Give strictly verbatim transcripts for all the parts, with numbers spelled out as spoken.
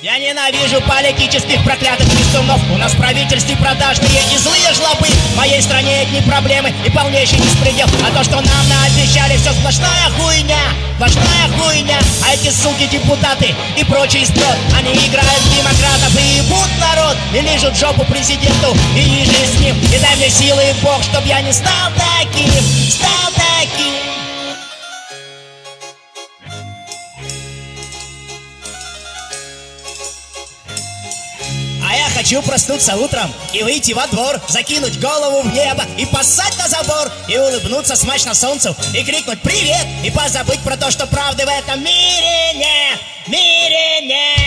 Я ненавижу политических проклятых пестунов. У нас в правительстве продажные и злые жлобы. В моей стране одни проблемы и полнейший беспредел. А то, что нам наобещали, все сплошная хуйня. Сплошная хуйня. А эти суки депутаты и прочий строй, они играют в демократов и ебут народ. И лижут жопу президенту и иже с ним. И дай мне силы, Бог, чтоб я не стал таким. Стал таким. А я хочу проснуться утром и выйти во двор, закинуть голову в небо и поссать на забор, и улыбнуться смачно солнцу, и крикнуть «Привет!» и позабыть про то, что правды в этом мире нет, мире нет.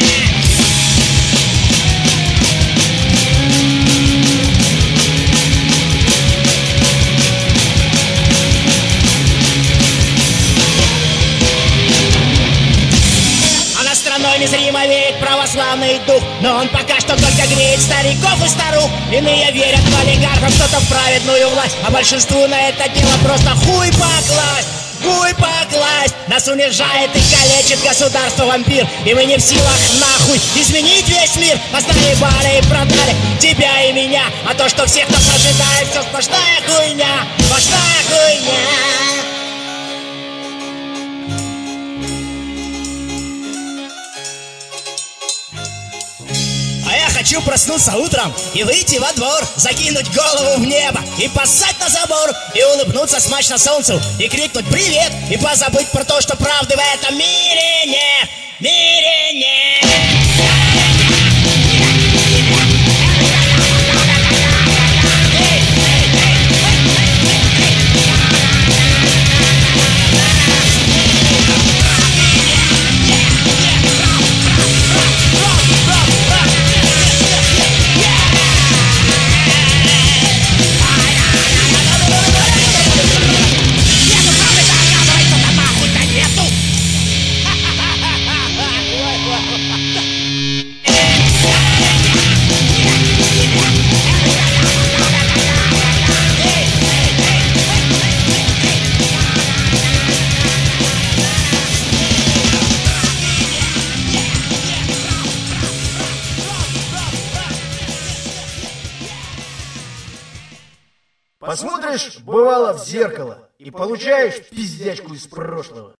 Незримо веет православный дух, но он пока что только греет стариков и старух. Иные верят в олигархов, кто-то в праведную власть, а большинству на это дело просто хуй покласть. Хуй покласть. Нас унижает и калечит государство вампир, и мы не в силах нахуй изменить весь мир. Нас наебали и продали тебя и меня, а то, что всех нас ожидает, все сплошная хуйня, сплошная хуйня. Хочу проснуться утром и выйти во двор, закинуть голову в небо и поссать на забор, и улыбнуться смачно солнцу, и крикнуть «Привет!» и позабыть про то, что правды в этом мире нет, мире нет. Посмотришь, бывало, в зеркало и получаешь пиздячку из прошлого.